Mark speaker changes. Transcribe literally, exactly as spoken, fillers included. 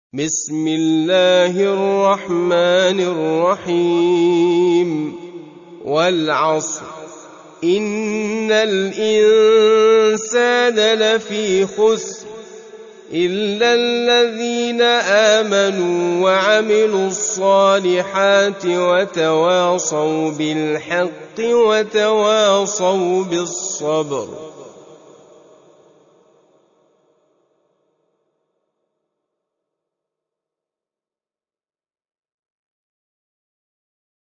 Speaker 1: بسم الله الرحمن الرحيم والعصر إن الإنسان لفي خسر إلا الذين آمنوا وعملوا الصالحات وتواصوا بالحق وتواصوا بالصبر.